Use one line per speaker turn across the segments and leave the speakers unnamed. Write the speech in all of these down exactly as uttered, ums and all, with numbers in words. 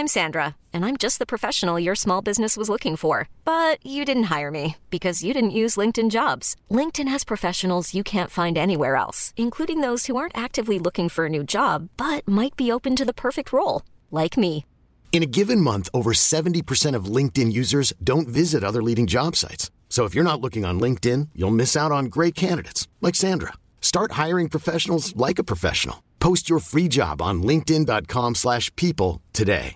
I'm Sandra, and I'm just the professional your small business was looking for. But you didn't hire me because you didn't use LinkedIn Jobs. LinkedIn has professionals you can't find anywhere else, including those who aren't actively looking for a new job, but might be open to the perfect role, like me.
In a given month, over seventy percent of LinkedIn users don't visit other leading job sites. So if you're not looking on LinkedIn, you'll miss out on great candidates like Sandra. Start hiring professionals like a professional. Post your free job on linkedin.com slash people today.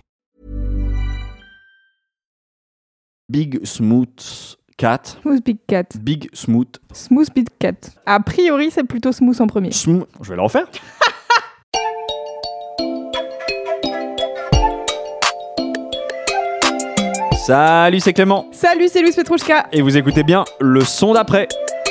Big Smooth Cat.
Smooth Big Cat.
Big Smooth.
Smooth Big Cat. A priori, c'est plutôt smooth en premier.
Smooth. Je vais le refaire. Salut, c'est Clément.
Salut, c'est Louis Petrouchka.
Et vous écoutez bien le son d'après.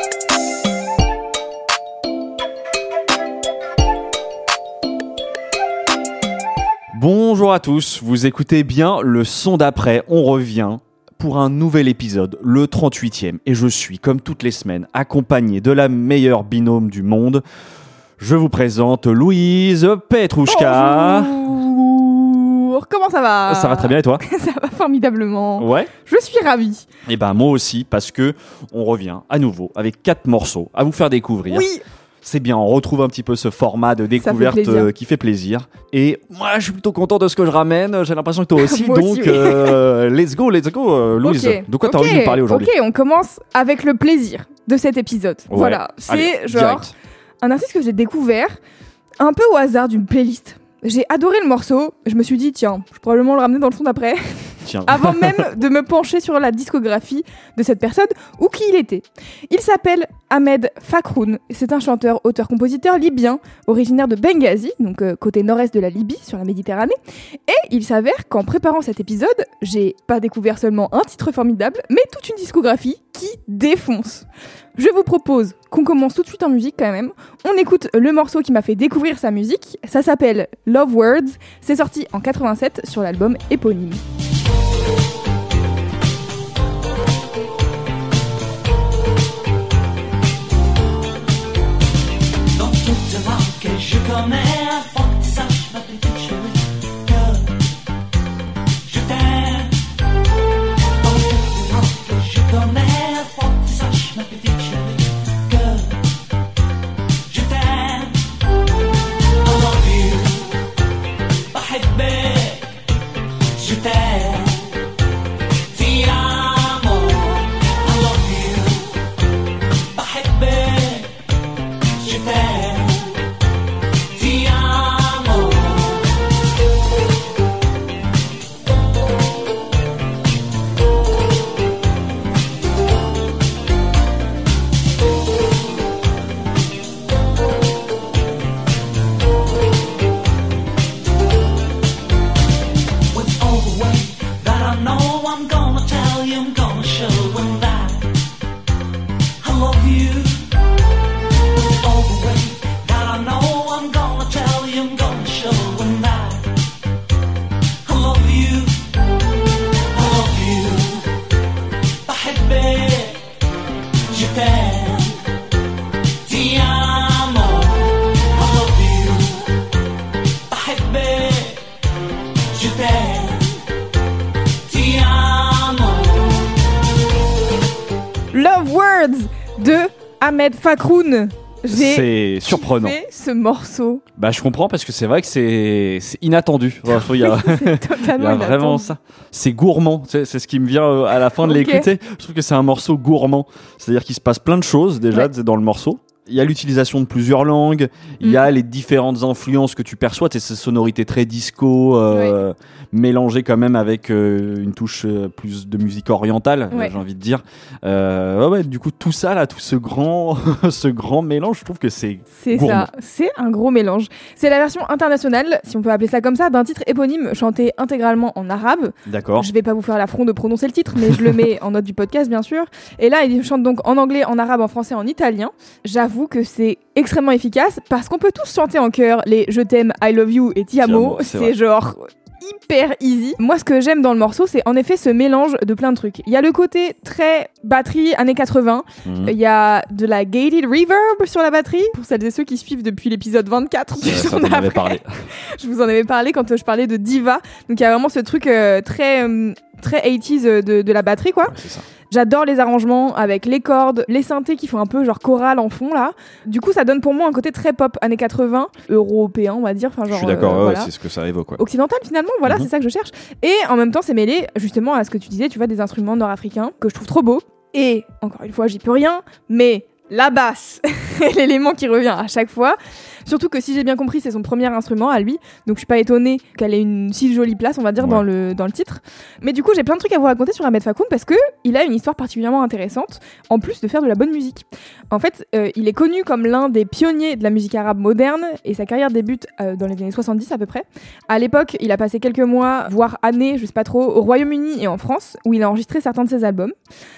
Bonjour à tous, vous écoutez bien le son d'après. On revient pour un nouvel épisode, le trente-huitième. Et je suis, comme toutes les semaines, accompagné de la meilleure binôme du monde. Je vous présente Louise Petrouchka.
Bonjour, comment ça va ?
Ça va très bien et toi ?
Ça va formidablement.
Ouais.
Je suis ravie.
Et ben moi aussi, parce que on revient à nouveau avec quatre morceaux à vous faire découvrir.
Oui.
C'est bien, on retrouve un petit peu ce format de découverte
fait
euh, qui fait plaisir. Et moi, je suis plutôt content de ce que je ramène. J'ai l'impression que toi aussi.
Moi
donc,
aussi, oui.
euh, let's go, let's go, euh, Louise.
Okay.
De quoi
okay.
t'as envie de nous parler aujourd'hui ?
Ok, on commence avec le plaisir de cet épisode.
Ouais.
Voilà, c'est
Allez,
genre
direct.
Un artiste que j'ai découvert un peu au hasard d'une playlist. J'ai adoré le morceau. Je me suis dit, tiens, je vais probablement le ramener dans le son d'après.
Tiens.
Avant même de me pencher sur la discographie de cette personne ou qui il était. Il s'appelle Ahmed Fakhroun. C'est un chanteur, auteur, compositeur libyen, originaire de Benghazi, donc euh, côté nord-est de la Libye, sur la Méditerranée. Et il s'avère qu'en préparant cet épisode, j'ai pas découvert seulement un titre formidable, mais toute une discographie qui défonce. Je vous propose qu'on commence tout de suite en musique quand même. On écoute le morceau qui m'a fait découvrir sa musique. Ça s'appelle Love Words. C'est sorti en quatre-vingt-sept sur l'album éponyme.
Dans toute langue que je connais, faut que tu saches, ma petite chérie, que je t'aime. Dans toute langue que je connais, faut que tu saches, ma petite chérie, que je t'aime. I love you, بحبك, je t'aime.
Love Words de Ahmed Fakhroun. J'ai
C'est surprenant.
kiffé ce morceau.
Bah, je comprends parce que c'est vrai que c'est, c'est inattendu. Enfin, il y a,
C'est
il
totalement
y a vraiment
inattendu.
ça. C'est gourmand. C'est, c'est ce qui me vient euh, à la fin de
Ok.
l'écouter. Je trouve que c'est un morceau gourmand. C'est-à-dire qu'il se passe plein de choses déjà
Ouais.
dans le morceau. Il y a l'utilisation de plusieurs langues, il y a les différentes influences que tu perçois, tu sais, ces sonorités très disco, euh, mélangées quand même avec euh, une touche euh, plus de musique orientale,
Ouais.
j'ai envie de dire. Euh, ouais, ouais, du coup, tout ça, là, tout ce grand, ce grand mélange, je trouve que c'est
C'est
gourmand.
ça, c'est un gros mélange. C'est la version internationale, si on peut appeler ça comme ça, d'un titre éponyme chanté intégralement en arabe.
D'accord.
Je vais pas vous faire l'affront de prononcer le titre, mais je le mets en note du podcast, bien sûr. Et là, il chante donc en anglais, en arabe, en français, en italien. J'avoue que c'est extrêmement efficace parce qu'on peut tous chanter en chœur les Je t'aime, I love you et Ti amo.
Ti amo, c'est
C'est
vrai.
genre hyper easy. Moi, ce que j'aime dans le morceau, c'est en effet ce mélange de plein de trucs. Il y a le côté très batterie années quatre-vingts.
Mmh.
Il y a de la gated reverb sur la batterie. Pour celles et ceux qui suivent depuis l'épisode vingt-quatre du
Ça,
son
t'en avais
d'après.
parlé.
Je vous en avais parlé quand euh, je parlais de Diva. Donc il y a vraiment ce truc euh, très euh, très eighties de, de la batterie, quoi.
Ouais, c'est ça.
J'adore les arrangements avec les cordes, les synthés qui font un peu genre chorale en fond là. Du coup, ça donne pour moi un côté très pop années quatre-vingts, européen, on va dire. Enfin, genre,
Je suis d'accord,
euh,
ouais,
voilà.
c'est ce que ça évoque. Ouais.
Occidental finalement, voilà,
Mhm.
c'est ça que je cherche. Et en même temps, c'est mêlé justement à ce que tu disais, tu vois, des instruments nord-africains que je trouve trop beaux. Et encore une fois, j'y peux rien, mais la basse est l'élément qui revient à chaque fois. Surtout que si j'ai bien compris, c'est son premier instrument à lui, donc je suis pas étonnée qu'elle ait une si jolie place, on va dire,
Ouais.
dans le dans le titre. Mais du coup, j'ai plein de trucs à vous raconter sur Ahmed Fakroun parce que il a une histoire particulièrement intéressante, en plus de faire de la bonne musique. En fait, euh, il est connu comme l'un des pionniers de la musique arabe moderne et sa carrière débute euh, dans les années soixante-dix à peu près. À l'époque, il a passé quelques mois, voire années, je sais pas trop, au Royaume-Uni et en France, où il a enregistré certains de ses albums.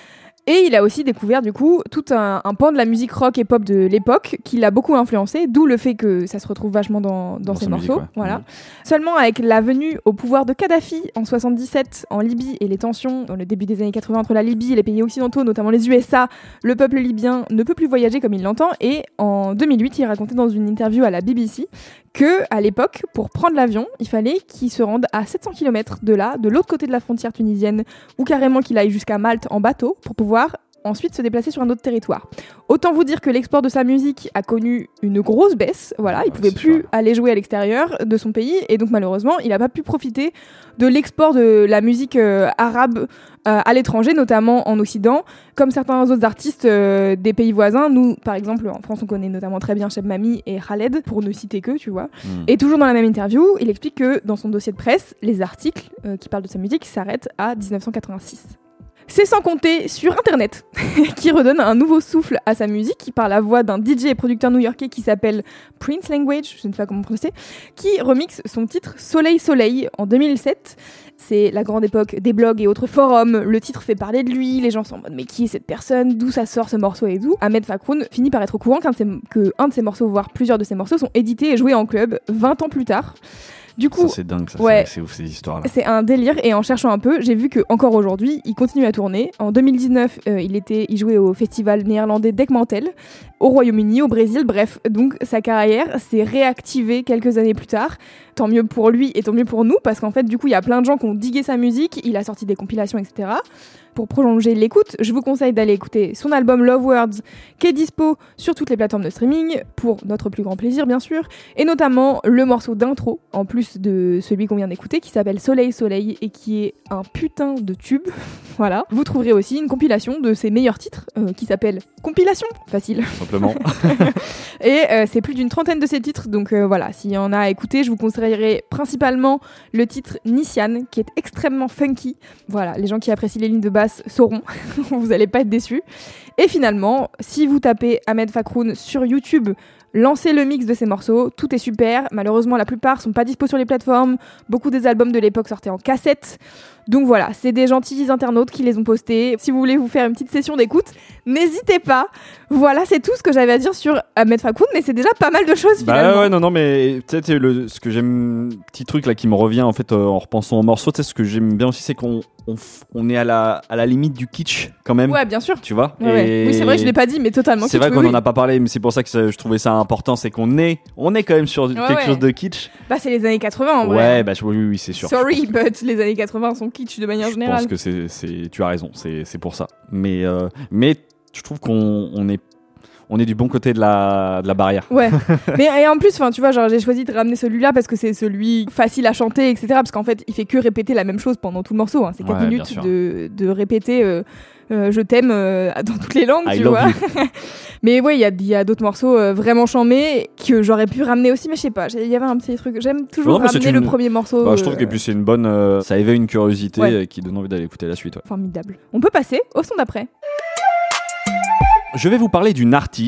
Et il a aussi découvert du coup tout un, un pan de la musique rock et pop de l'époque qui l'a beaucoup influencé, d'où le fait que ça se retrouve vachement dans, dans,
Dans
ses
sa
morceaux.
musique, ouais.
Voilà.
Mmh.
Seulement avec la venue au pouvoir de Kadhafi en soixante-dix-sept en Libye et les tensions dans le début des années quatre-vingts entre la Libye et les pays occidentaux, notamment les U S A, le peuple libyen ne peut plus voyager comme il l'entend. Et en deux mille huit, il racontait dans une interview à la B B C que à l'époque, pour prendre l'avion, il fallait qu'il se rende à sept cents kilomètres de là, de l'autre côté de la frontière tunisienne, ou carrément qu'il aille jusqu'à Malte en bateau pour pouvoir ensuite se déplacer sur un autre territoire. Autant vous dire que l'export de sa musique a connu une grosse baisse. Voilà, il
Ouais,
pouvait
c'est
plus
sûr.
aller jouer à l'extérieur de son pays et donc malheureusement, il n'a pas pu profiter de l'export de la musique euh, arabe euh, à l'étranger, notamment en Occident, comme certains autres artistes euh, des pays voisins. Nous, par exemple, en France, on connaît notamment très bien Cheb Mami et Khaled, pour ne citer que, tu vois.
Mmh.
Et toujours dans la même interview, il explique que dans son dossier de presse, les articles euh, qui parlent de sa musique s'arrêtent à dix-neuf cent quatre-vingt-six. C'est sans compter sur Internet, qui redonne un nouveau souffle à sa musique par la voix d'un D J et producteur new-yorkais qui s'appelle Prince Language, je ne sais pas comment prononcer, qui remixe son titre Soleil Soleil en deux mille sept. C'est la grande époque des blogs et autres forums, le titre fait parler de lui, les gens sont en mode mais qui est cette personne, d'où ça sort ce morceau et tout. Ahmed Fakroun finit par être au courant qu'un de ses, que un de ses morceaux, voire plusieurs de ses morceaux, sont édités et joués en club vingt ans plus tard. Du coup,
Ça, c'est dingue, ça,
ouais.
c'est, c'est ouf ces histoires-là.
c'est un délire et en cherchant un peu, j'ai vu que encore aujourd'hui, il continue à tourner. En deux mille dix-neuf, euh, il était, il jouait au festival néerlandais Dekmantel, au Royaume-Uni, au Brésil, bref. Donc sa carrière s'est réactivée quelques années plus tard. Tant mieux pour lui et tant mieux pour nous parce qu'en fait, du coup, il y a plein de gens qui ont digué sa musique. Il a sorti des compilations, et cetera. Pour prolonger l'écoute, je vous conseille d'aller écouter son album Love Words, qui est dispo sur toutes les plateformes de streaming, pour notre plus grand plaisir bien sûr, et notamment le morceau d'intro, en plus de celui qu'on vient d'écouter, qui s'appelle Soleil Soleil, et qui est un putain de tube. Voilà. Vous trouverez aussi une compilation de ses meilleurs titres, euh, qui s'appelle Compilation, facile.
Simplement.
Et euh, c'est plus d'une trentaine de ses titres, donc euh, voilà, s'il y en a à écouter, je vous conseillerais principalement le titre Nissan, qui est extrêmement funky. Voilà, les gens qui apprécient les lignes de basse sauront, vous allez pas être déçus. Et finalement, si vous tapez Ahmed Fakroun sur YouTube, lancez le mix de ces morceaux, tout est super. Malheureusement, la plupart sont pas dispo sur les plateformes, beaucoup des albums de l'époque sortaient en cassette. Donc voilà, c'est des gentils internautes qui les ont postés. Si vous voulez vous faire une petite session d'écoute, n'hésitez pas. Voilà, c'est tout ce que j'avais à dire sur Ahmed Fakroun, mais c'est déjà pas mal de choses finalement.
Bah ouais, non, non, mais peut-être le, ce que j'aime, petit truc là qui me revient en fait euh, en repensant au morceau, tu sais, ce que j'aime bien aussi, c'est qu'on on, f- on est à la, à la limite du kitsch quand même.
Ouais, bien sûr.
Tu vois.
Ouais, ouais. Oui, c'est vrai que je l'ai pas dit, mais totalement.
C'est
kitsch,
vrai
oui,
qu'on
oui.
en a pas parlé, mais c'est pour ça que ça- je trouvais ça important, c'est qu'on est, on est quand même sur quelque
ouais.
chose de kitsch.
Bah, c'est les années quatre-vingts en vrai.
Ouais, bah je- oui, oui, c'est sûr.
Sorry,
Je pense-
but les années quatre-vingts sont kitsch de manière
Je
générale.
pense que c'est, c'est, tu as raison, c'est, c'est pour ça. Mais, euh, mais je trouve qu'on on est, on est du bon côté de la, de la barrière.
Ouais, mais et en plus, enfin, tu vois, genre j'ai choisi de ramener celui-là parce que c'est celui facile à chanter, et cetera. Parce qu'en fait, il fait que répéter la même chose pendant tout le morceau. Hein. C'est quatre
Ouais, bien
minutes
sûr.
de, de répéter euh, euh, je t'aime euh, dans toutes les langues,
I
tu
love
vois.
you.
Mais ouais, il y a, y a d'autres morceaux euh, vraiment chambés que j'aurais pu ramener aussi, mais je sais pas. Il y avait un petit truc. J'aime toujours
Ouais, non, mais c'est
ramener
une-
le premier morceau.
Bah, je trouve
euh,
que puis c'est une bonne, euh, ça éveille une curiosité
Ouais.
euh, qui donne envie d'aller écouter la suite. Ouais.
Formidable. On peut passer au son d'après.
Je vais vous parler d'une artiste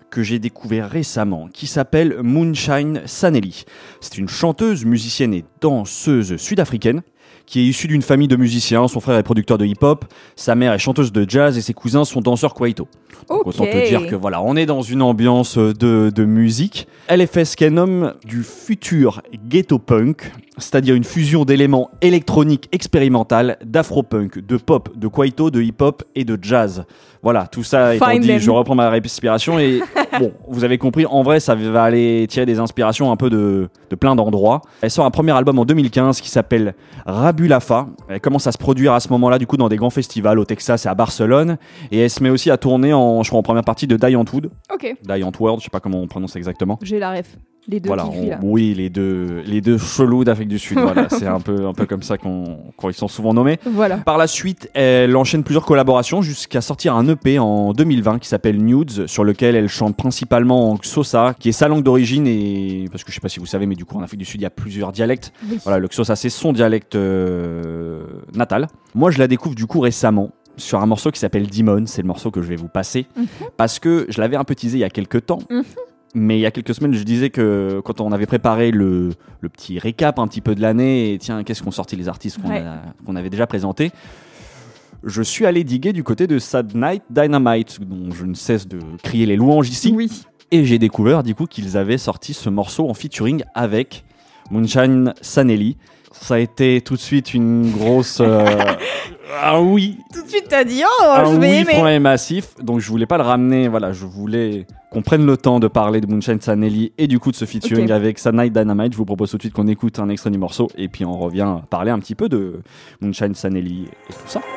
que j'ai découvert récemment, qui s'appelle Moonshine Sanelli. C'est une chanteuse, musicienne et danseuse sud-africaine, qui est issue d'une famille de musiciens. Son frère est producteur de hip-hop, sa mère est chanteuse de jazz et ses cousins sont danseurs kwaito. Donc
Ok.
autant te dire que voilà, on est dans une ambiance de, de musique. Elle est fait ce qu'elle nomme du futur ghetto punk, c'est-à-dire une fusion d'éléments électroniques expérimentales, d'afro-punk, de pop, de kwaito, de hip-hop et de jazz. Voilà, tout ça étant
Fine
dit,
then.
je reprends ma respiration et bon, vous avez compris, en vrai, ça va aller tirer des inspirations un peu de, de plein d'endroits. Elle sort un premier album en deux mille quinze qui s'appelle Rabulafa. Elle commence à se produire à ce moment-là, du coup, dans des grands festivals au Texas et à Barcelone. Et elle se met aussi à tourner en, je crois, en première partie de Giant Wood.
Ok,
Giant World, je sais pas comment on prononce exactement.
j'ai la ref. Les deux
Voilà,
qui fuient, là.
on- oui, les deux, les deux chelous d'Afrique du Sud. Voilà, c'est un peu, un peu comme ça qu'on, qu'on- ils sont souvent nommés.
Voilà.
Par la suite, elle enchaîne plusieurs collaborations jusqu'à sortir un E P en deux mille vingt qui s'appelle Nudes, sur lequel elle chante principalement en Xhosa, qui est sa langue d'origine et parce que je sais pas si vous savez, mais du coup en Afrique du Sud il y a plusieurs dialectes.
Oui.
Voilà, le Xhosa c'est son dialecte euh, natal. Moi, je la découvre du coup récemment sur un morceau qui s'appelle Demon. C'est le morceau que je vais vous passer parce que je l'avais un peu teasé il y a quelques temps.
Mhm.
Mais il y a quelques semaines, je disais que quand on avait préparé le, le petit récap un petit peu de l'année, et tiens, qu'est-ce qu'ont sorti les artistes qu'on,
Ouais.
a- qu'on avait déjà présentés, je suis allé diguer du côté de Sad Night Dynamite, dont je ne cesse de crier les louanges ici.
Oui.
Et j'ai découvert du coup qu'ils avaient sorti ce morceau en featuring avec Moonshine Sanelli. Ça a été tout de suite une grosse... euh, ah oui,
Tout de suite, t'as dit, oh,
un
je vais
oui
aimer.
franc et massif. Donc je voulais pas le ramener, voilà, je voulais qu'on prenne le temps de parler de Moonshine Sanelli et du coup de ce featuring
Ok.
avec Sad Night Dynamite. Je vous propose tout de suite qu'on écoute un extrait du morceau et puis on revient parler un petit peu de Moonshine Sanelli et tout ça.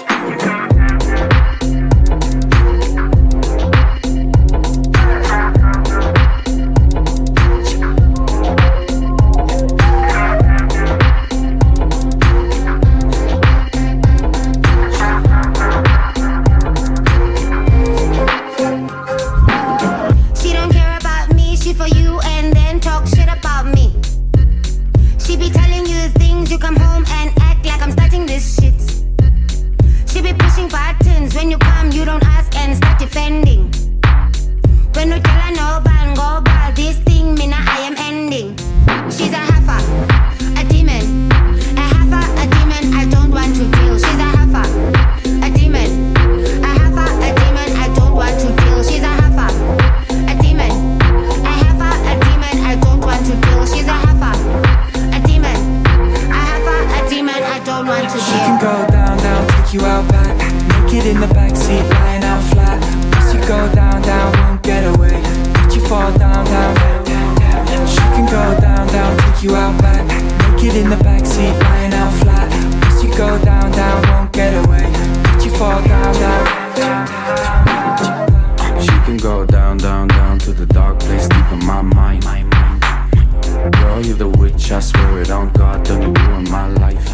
She don't care about me, she for you and then talk shit about me. She be telling you things, you come home and act like I'm starting this shit. She be pushing buttons, when you come you don't ask and start defending. When you tell her no ban, go ball, this thing me now I am ending. She's a heifer, a demon, a heifer, a demon, I don't want to deal. She's a heifer, a demon, a heifer, a demon, I don't want to deal. She's a heifer, a demon, a heifer, a demon, I don't want to deal. She's a heifer, a demon, a heifer, a demon, I don't want to
She can
deal.
go down, down, take you out back. Naked in the backseat, lying out flat. Once you go down, down, won't get away. Let you fall down, down, down, down, down. She can go down, down, take you out back. Naked in the backseat, lying out flat. Once you go down, down, won't get away. Let you fall down, down, down, down, down.
She can go down, down, down to the dark place deep in my mind. Girl, you're the witch, I swear it on God, don't you ruin my life.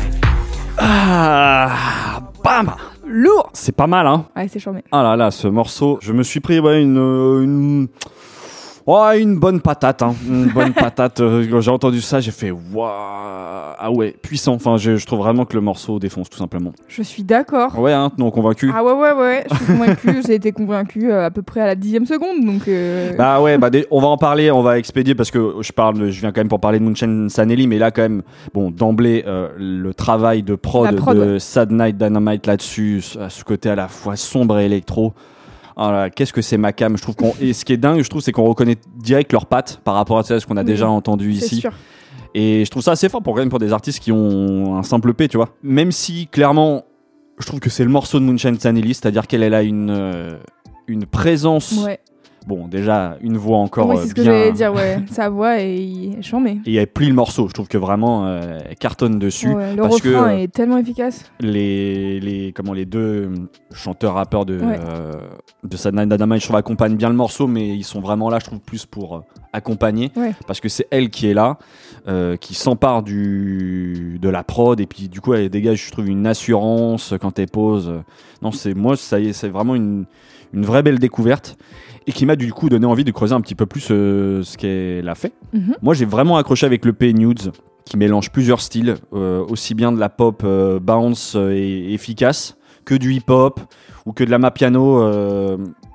Ah, bam,
Lourd.
c'est pas mal, hein.
Ouais, c'est charmé.
Ah là là, ce morceau, je me suis pris ouais, une, euh, une, ouais, une bonne patate, hein. Une bonne patate. Euh, Quand j'ai entendu ça, j'ai fait waouh, ah ouais, puissant. Enfin, je, je trouve vraiment que le morceau défonce tout simplement.
Je suis d'accord.
Ouais, hein, non convaincu.
Ah ouais, ouais, ouais, je suis convaincue. J'ai été convaincue euh, à peu près à la dixième seconde, donc... euh,
Bah ouais, bah dé- on va en parler, on va expédier parce que je parle, je viens quand même pour parler de Moonshine Sanelli, mais là quand même, bon, d'emblée, euh, le travail de prod,
La prod,
de
ouais.
Sad Night Dynamite là-dessus, à ce côté à la fois sombre et électro. Ah là, qu'est-ce que c'est ma cam, je trouve qu'on et ce qui est dingue, je trouve, c'est qu'on reconnaît direct leurs pattes par rapport à tu sais, ce qu'on a
Oui,
déjà entendu
c'est
ici.
sûr.
Et je trouve ça assez fort pour quand même pour des artistes qui ont un simple P, tu vois. Même si clairement, je trouve que c'est le morceau de Moonshine Sanelli, c'est-à-dire qu'elle elle a une euh, une présence.
Ouais.
Bon, déjà une voix encore
Oui,
euh,
c'est ce que
bien.
j'allais dire, ouais. Sa voix est charmée.
Et elle plie le morceau. Je trouve que vraiment euh, elle cartonne dessus.
Ouais, le
parce
refrain
que, euh,
est tellement efficace.
les les comment les deux euh, chanteurs rappeurs de
Ouais.
euh, de Sad Night Dynamite, je trouve, accompagnent bien le morceau, mais ils sont vraiment là, je trouve, plus pour euh, accompagner,
Ouais.
parce que c'est elle qui est là, euh, qui s'empare du de la prod et puis du coup elle dégage, je trouve, une assurance quand elle pose. Non, c'est moi ça y est, c'est vraiment une une vraie belle découverte et qui m'a du coup donné envie de creuser un petit peu plus euh, ce qu'elle a fait.
Mhm.
Moi, j'ai vraiment accroché avec le P Nudes, qui mélange plusieurs styles, euh, aussi bien de la pop euh, bounce et efficace que du hip-hop ou que de la mapiano euh,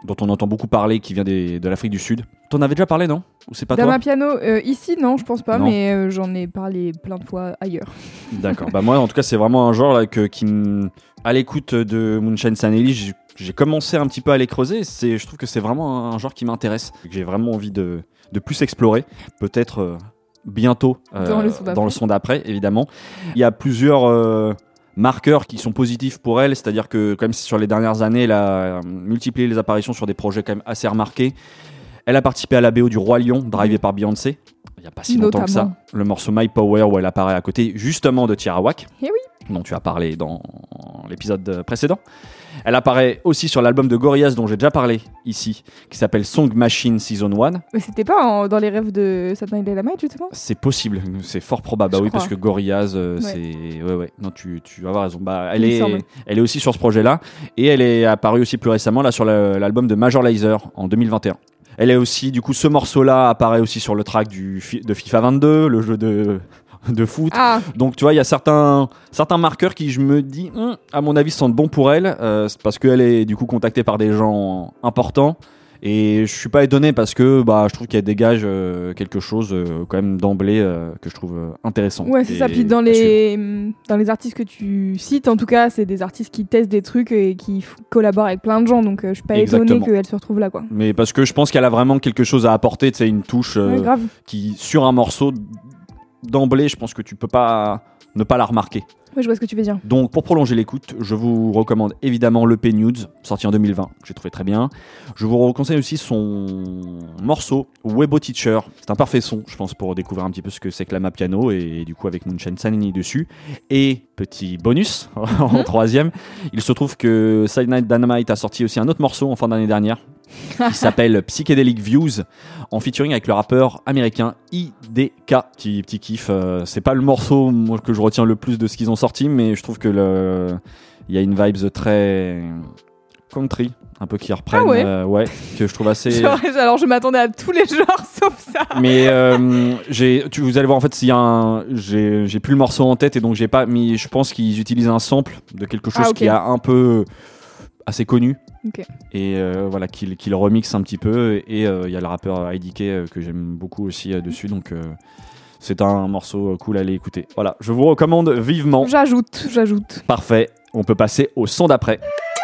dont on entend beaucoup parler, qui vient des, de l'Afrique du Sud. T'en avais déjà parlé, non? Ou c'est pas toi?
D'Amapiano, euh, ici, non, je pense pas,
Non.
mais euh, j'en ai parlé plein de fois ailleurs.
D'accord. Bah moi, en tout cas, c'est vraiment un genre là, que, qui, m- à l'écoute de Moonshine Sanelli, j'ai, j'ai commencé un petit peu à les creuser. C'est, je trouve que c'est vraiment un genre qui m'intéresse, que j'ai vraiment envie de, de plus explorer. Peut-être euh, bientôt euh,
Dans le son d'après.
dans le son d'après, évidemment. Il y a plusieurs euh, marqueurs qui sont positifs pour elle, c'est-à-dire que quand même sur les dernières années, elle a multiplié les apparitions sur des projets quand même assez remarqués. Elle a participé à la B O du Roi Lion, drivé par Beyoncé. Il n'y a pas si longtemps que ça.
Notamment.
Le morceau My Power où elle apparaît à côté justement de Tierra Whack,
Eh oui.
dont tu as parlé dans l'épisode précédent. Elle apparaît aussi sur l'album de Gorillaz dont j'ai déjà parlé ici, qui s'appelle Song Machine Season un.
Mais c'était pas en- dans les rêves de Saturday Night Dynamite, justement?
C'est possible, c'est fort probable. Bah
Je
oui,
crois.
parce que Gorillaz, euh,
Ouais.
c'est. Ouais, ouais. Non, tu, tu vas avoir raison. Bah, elle,
Il me
est,
semble.
elle est aussi sur ce projet-là. Et elle est apparue aussi plus récemment là, sur le- l'album de Major Lazer en deux mille vingt et un. Elle est aussi, du coup, ce morceau-là apparaît aussi sur le track du, fi- de FIFA vingt-deux, le jeu de, de foot.
Ah,
Donc, tu vois, il y a certains, certains marqueurs qui, je me dis, hum, à mon avis, sentent bon pour elle, euh, c'est parce qu'elle est, du coup, contactée par des gens importants. Et je suis pas étonné parce que bah, je trouve qu'elle dégage euh, quelque chose euh, quand même d'emblée euh, que je trouve euh, intéressant.
ouais, c'est
Et
ça. Puis dans
à suivre.
les, dans les artistes que tu cites, en tout cas, c'est des artistes qui testent des trucs et qui f- collaborent avec plein de gens. Donc, euh, je suis pas étonnée
Exactement.
qu'elle se retrouve là, quoi.
Mais parce que je pense qu'elle a vraiment quelque chose à apporter, tu sais, une touche euh,
Ouais, grave.
qui, sur un morceau, d'emblée, je pense que tu peux pas ne pas la remarquer.
Ouais, je vois ce que tu veux dire.
Donc, pour prolonger l'écoute, je vous recommande évidemment l'E P Nudes, sorti en deux mille vingt, que j'ai trouvé très bien. Je vous conseille aussi son morceau Webo Teacher. C'est un parfait son, je pense, pour découvrir un petit peu ce que c'est que la Mapiano, et, et du coup avec Moonshine Sanelli dessus. Et petit bonus, en troisième, il se trouve que Saturday Night Dynamite a sorti aussi un autre morceau en fin d'année dernière, qui s'appelle Psychedelic Views, en featuring avec le rappeur américain I D K. Petit, petit kiff, euh, c'est pas le morceau moi, que je retiens le plus de ce qu'ils ont sorti, mais je trouve que le... il y a une vibe très country, un peu qui reprennent,
Ah ouais.
euh, ouais, que je trouve assez...
Genre, alors, je m'attendais à tous les genres sauf ça.
Mais euh, j'ai, tu, vous allez voir en fait s'il y a un, j'ai, j'ai plus le morceau en tête et donc j'ai pas, mais je pense qu'ils utilisent un sample de quelque chose
Ah, ok.
qui est un peu assez connu.
Ok.
Et euh, voilà, qu'il, qu'il remixe un petit peu. Et il euh, y a le rappeur I D K euh, que j'aime beaucoup aussi euh, dessus. Donc euh, c'est un morceau euh, cool à aller écouter. Voilà, je vous recommande vivement.
J'ajoute, j'ajoute.
Parfait, on peut passer au son d'après.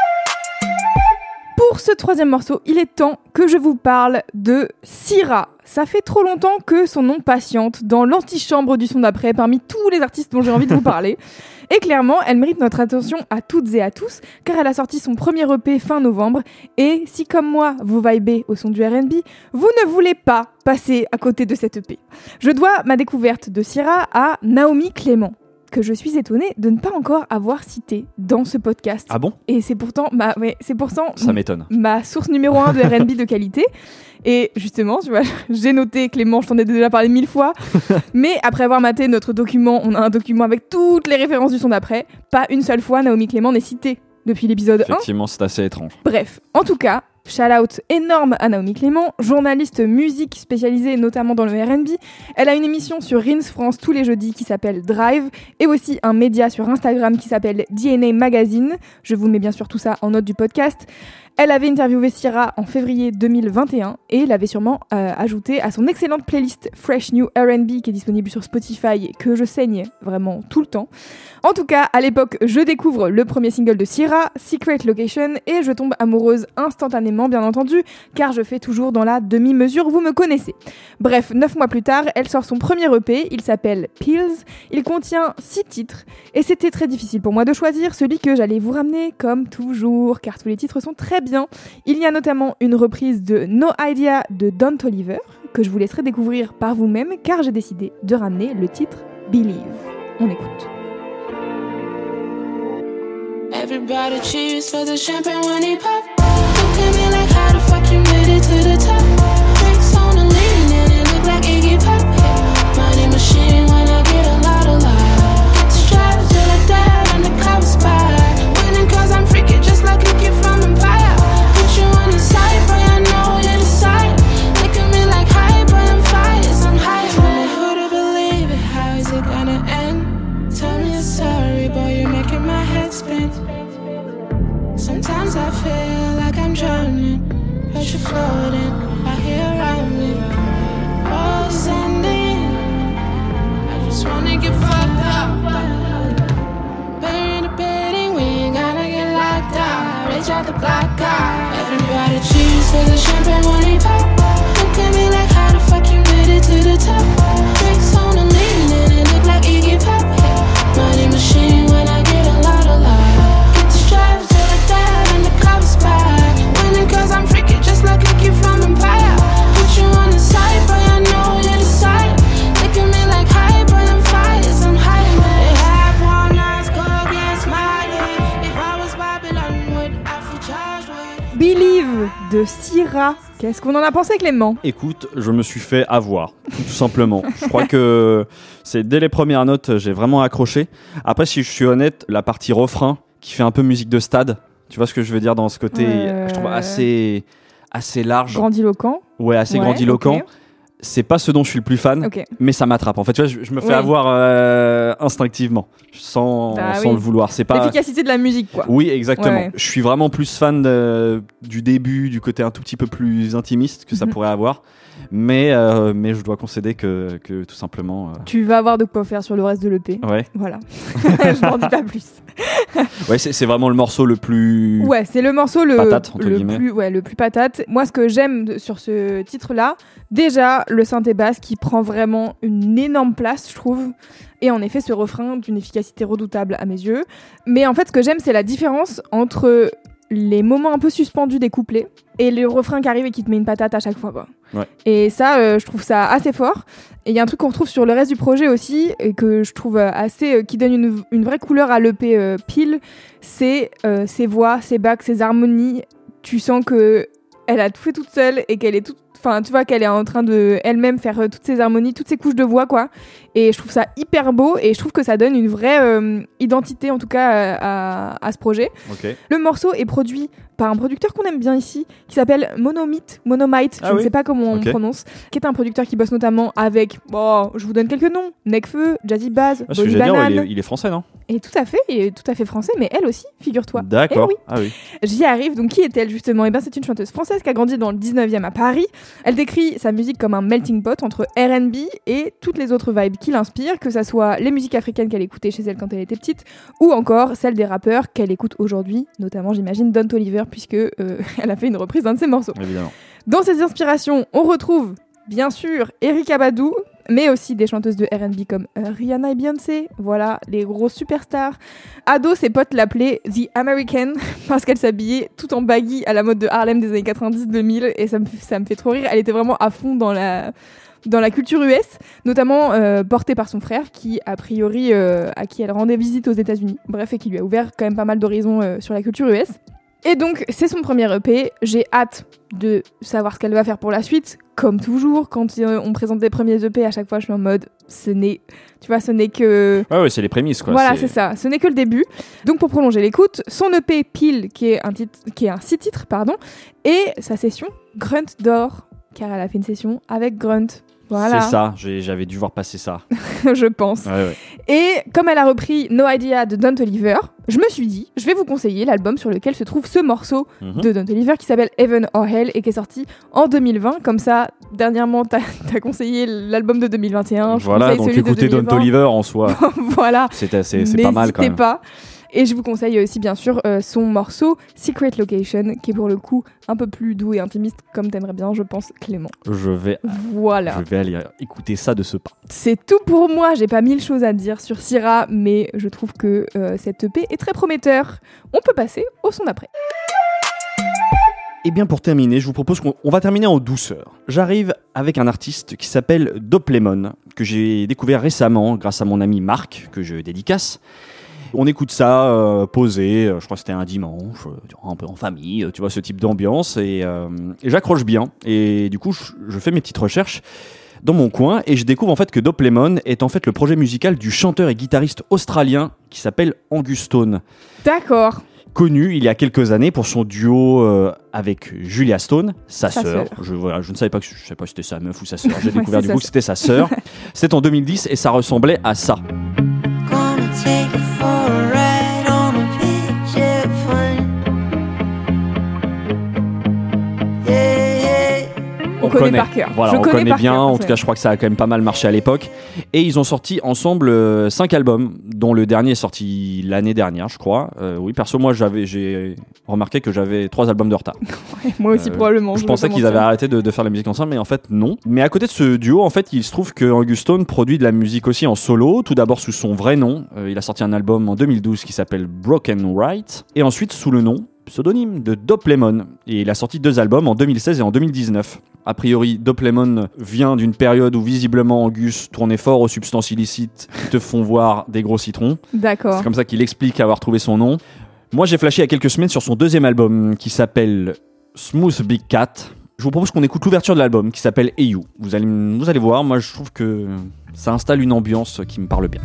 Pour ce troisième morceau, il est temps que je vous parle de Syrah. Ça fait trop longtemps que son nom patiente dans l'antichambre du son d'après parmi tous les artistes dont j'ai envie de vous parler. Et clairement, elle mérite notre attention à toutes et à tous, car elle a sorti son premier E P fin novembre. Et si comme moi, vous vibez au son du R and B, vous ne voulez pas passer à côté de cette E P. Je dois ma découverte de Syrah à Naomi Clément, que je suis étonnée de ne pas encore avoir cité dans ce podcast.
Ah bon?
Et c'est pourtant ma, ouais, c'est pourtant
Ça m'étonne.
ma source numéro un de R and B de qualité. Et justement, tu vois, j'ai noté, Clément, je t'en ai déjà parlé mille fois, mais après avoir maté notre document, on a un document avec toutes les références du son d'après, pas une seule fois Naomi Clément n'est citée depuis l'épisode un.
Effectivement, c'est assez étrange.
Bref, en tout cas, shout-out énorme à Naomi Clément, journaliste musique spécialisée notamment dans le R and B. Elle a une émission sur Rins France tous les jeudis qui s'appelle Drive, et aussi un média sur Instagram qui s'appelle D N A Magazine. Je vous mets bien sûr tout ça en note du podcast. Elle avait interviewé Syrah en février deux mille vingt et un et l'avait sûrement euh, ajouté à son excellente playlist Fresh New R and B qui est disponible sur Spotify et que je saigne vraiment tout le temps. En tout cas, à l'époque, je découvre le premier single de Syrah, Secret Location, et je tombe amoureuse instantanément, bien entendu, car je fais toujours dans la demi-mesure, vous me connaissez. Bref, neuf mois plus tard, elle sort son premier E P, il s'appelle Pills, il contient six titres, et c'était très difficile pour moi de choisir celui que j'allais vous ramener, comme toujours, car tous les titres sont très bien. Il y a notamment une reprise de No Idea de Don Toliver, que je vous laisserai découvrir par vous-même, car j'ai décidé de ramener le titre Believe. On écoute.
Everybody cheers for the champagne when he pop. Look at me like how the fuck you made it to the top. Drinks on the lean and it look like Iggy Pop. Yeah. Money machine when I get a lot of love. Get the straps till I die and the crowd spy. Winning cause I'm freaky just like Ricky from Empire. Put you on the side, boy, I know you're the side. Look at me like high, boy, I'm fires, I'm high. Tell me who to believe it, how is it gonna end? Tell me you're sorry, boy, you're making my head spin. Sometimes I feel like I'm drowning. that you're floating out here around me. Rose ending. I just wanna get fucked up. Bury the bedding, we ain't gotta get locked out. Reach out the block out. Everybody cheers for the champagne when he pop. Look at me like how the fuck you made it to the top. Drinks on the lean and it look like Iggy Pop. Money machine when I get a lot of love. Get the stripes to the dad and the cops back. Winning cause I'm freaky just like a kid from Empire. Put you on the side, boy, I know you decide. Look at me like high, boy, I'm fire, I'm high, man. They have one nice go against my day. If I was Babylon, would I feel charged with?
Believe de Syrah. Qu'est-ce qu'on en a pensé, Clément ?
Écoute, je me suis fait avoir, tout simplement. Je crois que c'est dès les premières notes, j'ai vraiment accroché. Après, si je suis honnête, la partie refrain, qui fait un peu musique de stade, tu vois ce que je veux dire dans ce côté,
euh...
je trouve assez, assez large.
Grandiloquent.
Ouais, assez
ouais,
grandiloquent.
Okay.
C'est pas ce dont je suis le plus fan,
okay.
mais ça m'attrape. En fait, tu vois, je, je me fais
oui.
avoir euh, instinctivement, sans,
bah,
sans
oui.
le vouloir. C'est pas
l'efficacité de la musique, quoi.
Oui, exactement.
Ouais, ouais.
Je suis vraiment plus fan de, du début, du côté un tout petit peu plus intimiste que ça pourrait avoir. Mais, euh, mais je dois concéder que, que tout simplement... Euh...
Tu vas avoir de quoi faire sur le reste de l'E P.
Ouais.
Voilà. Je n'en dis pas plus.
Ouais, c'est, c'est vraiment le morceau le plus...
Ouais, c'est le morceau le,
patate, entre
le,
guillemets.
plus, ouais, le plus patate. Moi, ce que j'aime de, sur ce titre-là, déjà, le synthé basse qui prend vraiment une énorme place, je trouve. Et en effet, ce refrain d'une efficacité redoutable à mes yeux. Mais en fait, ce que j'aime, c'est la différence entre les moments un peu suspendus des couplets et le refrain qui arrive et qui te met une patate à chaque fois, quoi.
Ouais.
Et ça, euh, je trouve ça assez fort. Et il y a un truc qu'on retrouve sur le reste du projet aussi, et que je trouve assez, euh, qui donne une, une vraie couleur à l'E P euh, Pile, c'est euh, ses voix, ses bacs, ses harmonies. Tu sens que elle a tout fait toute seule et qu'elle est toute, enfin, tu vois qu'elle est en train de elle-même faire euh, toutes ses harmonies, toutes ses couches de voix, quoi. Et je trouve ça hyper beau et je trouve que ça donne une vraie euh, identité, en tout cas, euh, à, à ce projet.
Okay.
Le morceau est produit par un producteur qu'on aime bien ici, qui s'appelle Monomite, Monomite,
ah
je
oui.
ne sais pas comment
okay.
on prononce, qui est un producteur qui bosse notamment avec, bon, je vous donne quelques noms, Nekfeu, Jazzy Baz,
ah,
Bonnie Banane.
Dire, il, est, il est français, non ?
Et tout à fait, il est tout à fait français, mais elle aussi, figure-toi.
D'accord.
Eh oui.
Ah oui.
J'y arrive, donc qui est-elle justement ? Eh bien, c'est une chanteuse française qui a grandi dans le dix-neuvième à Paris. Elle décrit sa musique comme un melting pot entre R and B et toutes les autres vibes qui l'inspirent, que ça soit les musiques africaines qu'elle écoutait chez elle quand elle était petite, ou encore celles des rappeurs qu'elle écoute aujourd'hui, notamment, j'imagine, Don Toliver, puisque euh, elle a fait une reprise d'un de ses morceaux.
Évidemment.
Dans ses inspirations, on retrouve, bien sûr, Erykah Badu, mais aussi des chanteuses de R and B comme euh, Rihanna et Beyoncé, voilà, les grosses superstars. Ado, ses potes l'appelaient The American, parce qu'elle s'habillait tout en baggy à la mode de Harlem des années quatre-vingt-dix deux mille, et ça me, ça me fait trop rire. Elle était vraiment à fond dans la... dans la culture U S, notamment euh, portée par son frère, qui, a priori, euh, à qui elle rendait visite aux États-Unis. Bref, et qui lui a ouvert quand même pas mal d'horizons euh, sur la culture U S. Et donc, c'est son premier E P. J'ai hâte de savoir ce qu'elle va faire pour la suite. Comme toujours, quand euh, on présente des premiers E P, à chaque fois, je suis en mode, ce n'est, tu vois, ce n'est que...
Ouais, ouais, c'est les prémices, quoi.
Voilà,
c'est...
c'est ça. Ce n'est que le début. Donc, pour prolonger l'écoute, son E P Pile, qui est un titre, qui est un six titres, pardon, et sa session Grunt d'or, car elle a fait une session avec Grunt. Voilà.
C'est ça, J'ai, j'avais dû voir passer ça.
Je pense.
Ouais, ouais.
Et comme elle a repris No Idea de Don Toliver, je me suis dit, je vais vous conseiller l'album sur lequel se trouve ce morceau
Mm-hmm.
de Don Toliver qui s'appelle Heaven or Hell et qui est sorti en deux mille vingt. Comme ça, dernièrement, t'as, t'as conseillé l'album de deux mille vingt et un. Je
voilà, donc
celui
écoutez
de
Don Toliver en soi.
Voilà.
C'est, c'est, c'est pas mal quand même.
N'hésitez pas. Et je vous conseille aussi, bien sûr, euh, son morceau Secret Location, qui est pour le coup un peu plus doux et intimiste, comme t'aimerais bien, je pense, Clément.
Je vais,
voilà.
je vais aller écouter ça de ce pas.
C'est tout pour moi. J'ai pas mille choses à dire sur Syrah, mais je trouve que euh, cette E P est très prometteur. On peut passer au son d'après.
Et bien pour terminer, je vous propose qu'on on va terminer en douceur. J'arrive avec un artiste qui s'appelle Doplemon, que j'ai découvert récemment grâce à mon ami Marc, que je dédicace. On écoute ça euh, posé, euh, je crois que c'était un dimanche, euh, un peu en famille, euh, tu vois, ce type d'ambiance, et, euh, et j'accroche bien. Et du coup, je, je fais mes petites recherches dans mon coin, et je découvre en fait que Doplemon est en fait le projet musical du chanteur et guitariste australien qui s'appelle Angus Stone.
D'accord.
Connu il y a quelques années pour son duo euh, avec Julia Stone, sa,
sa
sœur.
sœur.
Je, voilà, je ne savais pas que je savais pas si c'était sa meuf ou sa sœur. J'ai
Ouais,
découvert
c'est
du coup
sa
que c'était sa sœur. C'était en deux mille dix et ça ressemblait à ça.
Gonna take you for a ride on a picture plane. Yeah.
connais
connaît.
par cœur.
Voilà,
Je
on
connais
connaît
par
bien.
cœur,
En tout cas, je crois que ça a quand même pas mal marché à l'époque. Et ils ont sorti ensemble euh, cinq albums, dont le dernier est sorti l'année dernière, je crois. Euh, oui, perso, moi, j'avais, j'ai remarqué que j'avais trois albums de retard.
Ouais, moi aussi,
Euh,
probablement.
Je
vais
pensais
pas
qu'ils
mentir.
avaient arrêté de, de faire la musique ensemble, mais en fait non. Mais à côté de ce duo, en fait, il se trouve que Angus Stone produit de la musique aussi en solo. Tout d'abord sous son vrai nom. Euh, il a sorti un album en deux mille douze qui s'appelle Broken Right, et ensuite sous le nom pseudonyme de Dope Lemon. Et il a sorti deux albums en deux mille seize et en deux mille dix-neuf. A priori, Dope Lemon vient d'une période où visiblement Angus tournait fort aux substances illicites qui te font voir des gros citrons.
D'accord.
C'est comme ça qu'il explique avoir trouvé son nom. Moi, j'ai flashé il y a quelques semaines sur son deuxième album qui s'appelle Smooth Big Cat. Je vous propose qu'on écoute l'ouverture de l'album qui s'appelle Hey You. Vous allez, vous allez voir, moi je trouve que ça installe une ambiance qui me parle bien.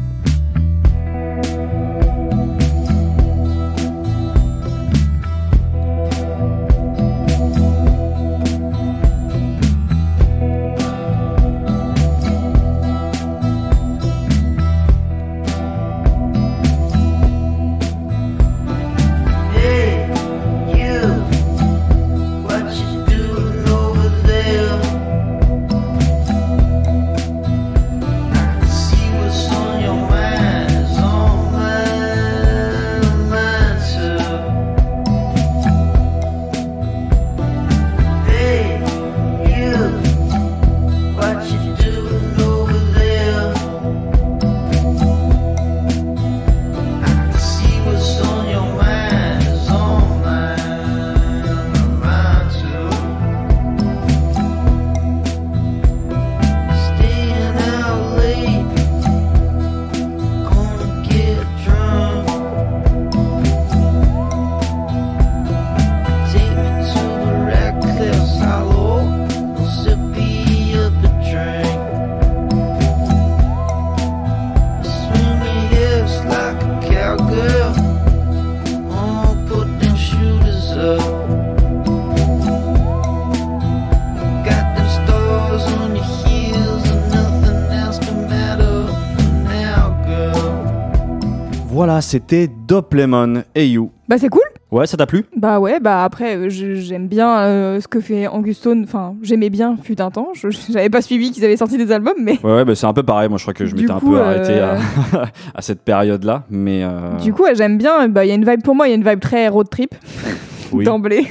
Voilà, c'était Dope Lemon, Hey You.
Bah c'est cool.
Ouais, ça t'a plu ?
Bah ouais, bah après euh, je- j'aime bien euh, ce que fait Angus Stone. Enfin, j'aimais bien fut un temps. Je- J'avais pas suivi qu'ils avaient sorti des albums, mais
Ouais, ouais, bah, c'est un peu pareil. Moi, je crois que je
Du
m'étais un
coup,
peu
euh,
arrêté à, à cette période-là. Mais euh,
du coup ouais, j'aime bien. Bah il y a une vibe pour moi, il y a une vibe très road trip
oui,
d'emblée.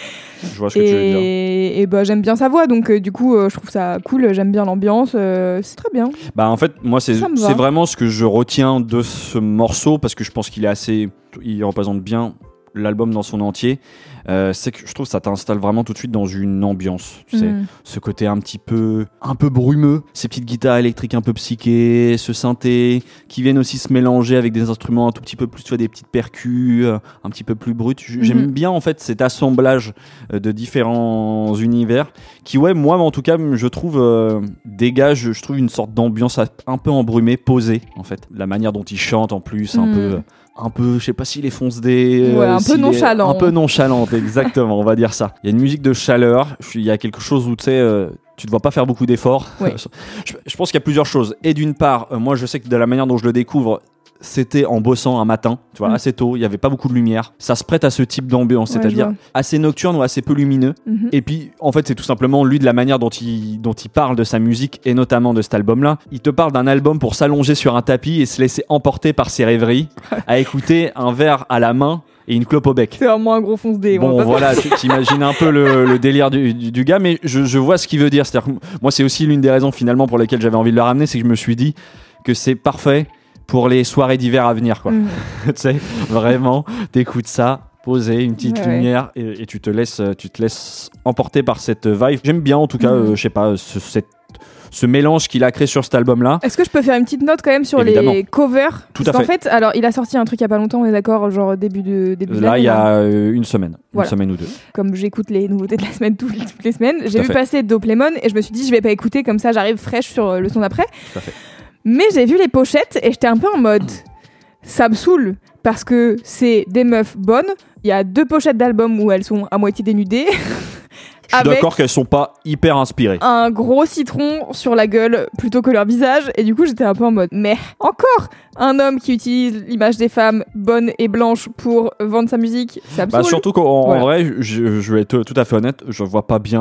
je vois ce que tu veux dire.
Et, et bah j'aime bien sa voix, donc euh, du coup euh, je trouve ça cool. J'aime bien l'ambiance, euh, c'est très bien.
Bah, en fait, moi, c'est
Ça me va.
c'est vraiment ce que je retiens de ce morceau parce que je pense qu'il est assez. Il représente bien l'album dans son entier. Euh, c'est que je trouve que ça t'installe vraiment tout de suite dans une ambiance, tu sais,
Mm.
ce côté un petit peu un peu brumeux, ces petites guitares électriques un peu psychées, ce synthé qui viennent aussi se mélanger avec des instruments un tout petit peu plus, tu vois, des petites percus euh, un petit peu plus brutes. J- J'aime
Mhm.
bien en fait cet assemblage euh, de différents univers qui, ouais, moi en tout cas, je trouve euh, dégage, je trouve une sorte d'ambiance un peu embrumée, posée en fait. La manière dont il chante en plus, un
Mm.
peu un peu, je sais pas s'il est fonce-dé.
Ouais, un peu
s'il est-
nonchalant.
Un peu nonchalante, exactement, on va dire ça. Il y a une musique de chaleur, il y a quelque chose où tu sais, euh, tu ne vois pas faire beaucoup d'efforts.
Ouais.
je, je pense qu'il y a plusieurs choses. Et d'une part, euh, moi je sais que de la manière dont je le découvre, c'était en bossant un matin, tu vois,
Mm.
assez tôt, il n'y avait pas beaucoup de lumière. Ça se prête à ce type d'ambiance,
Ouais, je
c'est-à-dire
vois.
assez nocturne ou assez peu lumineux.
Mhm.
Et puis, en fait, c'est tout simplement lui de la manière dont il, dont il parle de sa musique et notamment de cet album-là. Il te parle d'un album pour s'allonger sur un tapis et se laisser emporter par ses rêveries, à écouter un verre à la main et une clope au bec.
C'est vraiment un gros fonce dé.
Bon, voilà, tu t'imagines un peu le, le délire du, du, du gars, mais je, je vois ce qu'il veut dire. C'est-à-dire que moi, c'est aussi l'une des raisons finalement pour lesquelles j'avais envie de le ramener, c'est que je me suis dit que c'est parfait pour les soirées d'hiver à venir, quoi.
Mhm.
Tu sais, vraiment, t'écoutes ça, posé, une petite
Ouais, ouais.
lumière, et, et tu te laisses, tu te laisses emporter par cette vibe. J'aime bien, en tout cas,
Mhm.
euh, je sais pas, ce, cette- ce mélange qu'il a créé sur cet album-là.
Est-ce que je peux faire une petite note quand même sur
Évidemment.
les covers?
Tout
Parce
à
qu'en fait, alors il a sorti un truc il y a pas longtemps, on est d'accord, genre début de début de
Là,
l'année,
il y
là.
a euh, une semaine,
Voilà.
une semaine ou deux.
Comme j'écoute les nouveautés de la semaine toutes, toutes les semaines, j'ai
à
vu
fait.
passer Dope Lemon et je me suis dit je vais pas écouter, comme ça j'arrive fraîche sur euh, le son d'après.
Tout à fait.
Mais j'ai vu les pochettes et j'étais un peu en mode ça me saoule parce que c'est des meufs bonnes. Il y a deux pochettes d'albums où elles sont à moitié dénudées.
Je suis
Avec
d'accord qu'elles sont pas hyper inspirées.
un gros citron sur la gueule plutôt que leur visage, et du coup j'étais un peu en mode mais encore un homme qui utilise l'image des femmes bonnes et blanches pour vendre sa musique, ça me
Bah,
saoule.
surtout qu'en en
Voilà.
vrai, je, je vais être tout à fait honnête, je vois pas bien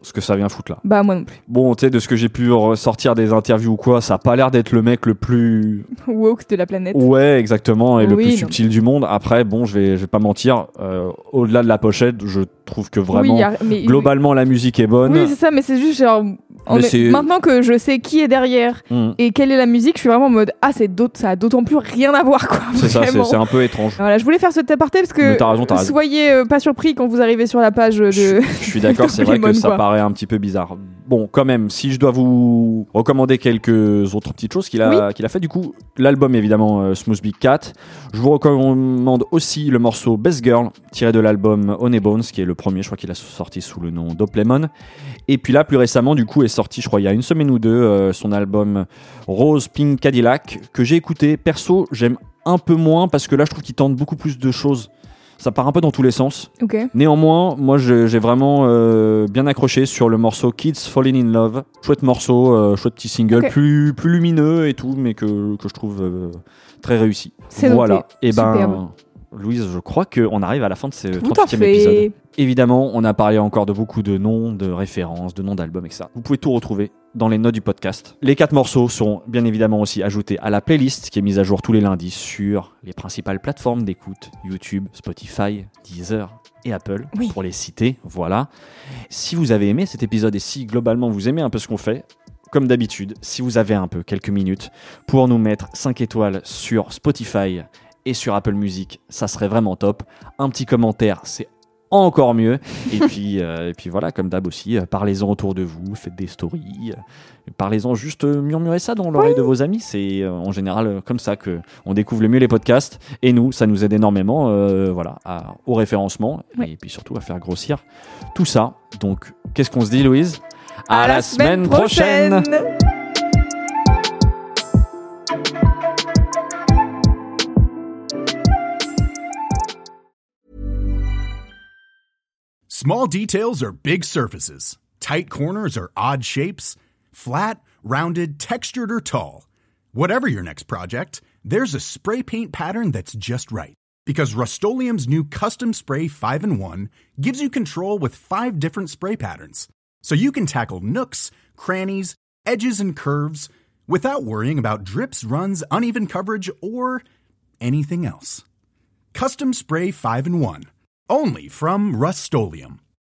ce que ça vient foutre là.
Bah moi non plus.
Bon, tu sais, de ce que j'ai pu ressortir des interviews ou quoi, ça a pas l'air d'être le mec le plus
woke de la planète.
Ouais, exactement, et
Oui,
le plus
non.
subtil du monde. Après, bon, je vais, je vais pas mentir, euh, au-delà de la pochette, je trouve que vraiment,
Oui, y a- mais-
globalement, la musique est bonne.
Oui, c'est ça, mais c'est juste genre. on
Mais
est-
c'est-
Maintenant que je sais qui est derrière
Mm.
et quelle est la musique, je suis vraiment en mode ah, c'est d'autres, ça a d'autant plus rien à voir quoi.
C'est ça, c'est,
vraiment.
c'est un peu étrange.
Voilà, je voulais faire ce aparté parce
Mais
que
t'as raison, t'as raison.
soyez euh, pas surpris quand vous arrivez sur la page de.
Je, je suis d'accord, c'est vrai que
Pokémon,
ça
quoi.
paraît un petit peu bizarre. Bon, quand même, si je dois vous recommander quelques autres petites choses qu'il a, qu'il a fait, du coup, l'album évidemment euh, Smooth Big Cat. Je vous recommande aussi le morceau Best Girl, tiré de l'album Honey Bones, qui est le premier, je crois qu'il a sorti sous le nom Dope Lemon. Et puis là, plus récemment, du coup, est sorti, je crois, il y a une semaine ou deux, euh, son album Rose Pink Cadillac, que j'ai écouté. Perso, j'aime un peu moins parce que là, je trouve qu'il tente beaucoup plus de choses. Ça part un peu dans tous les sens.
Ok.
Néanmoins, moi je- j'ai vraiment euh, bien accroché sur le morceau Kids Falling in Love. Chouette morceau, euh, chouette petit single,
Ok.
plus, plus lumineux et tout, mais que, que je trouve euh, très réussi.
C'est
voilà.
noté.
Et ben,
Superbe.
Louise, je crois qu'on arrive à la fin de ce
Tout à
trente-huitième
fait.
épisode. Évidemment, on a parlé encore de beaucoup de noms, de références, de noms d'albums et cetera. Vous pouvez tout retrouver dans les notes du podcast. Les quatre morceaux seront bien évidemment aussi ajoutés à la playlist qui est mise à jour tous les lundis sur les principales plateformes d'écoute, YouTube, Spotify, Deezer et Apple,
Oui.
pour les citer. Voilà. Si vous avez aimé cet épisode et si globalement vous aimez un peu ce qu'on fait, comme d'habitude, si vous avez un peu quelques minutes pour nous mettre cinq étoiles sur Spotify et sur Apple Music, ça serait vraiment top. Un petit commentaire, c'est encore mieux. Et puis, euh, et puis voilà, comme d'hab aussi, euh, parlez-en autour de vous, faites des stories, euh, parlez-en juste, euh, murmurez ça dans l'oreille de vos amis. C'est euh, en général euh, comme ça que on découvre le mieux les podcasts. Et nous, ça nous aide énormément, euh, voilà, à- au référencement
Ouais.
et puis surtout à faire grossir tout ça. Donc, qu'est-ce qu'on se dit, Louise ?
À la semaine prochaine.
Small details are big surfaces. Tight corners are odd shapes. Flat, rounded, textured, or tall. Whatever your next project, there's a spray paint pattern that's just right. Because Rust-Oleum's new Custom Spray five in one gives you control with five different spray patterns. So you can tackle nooks, crannies, edges, and curves without worrying about drips, runs, uneven coverage, or anything else. Custom Spray five in one. Only from Rust-Oleum.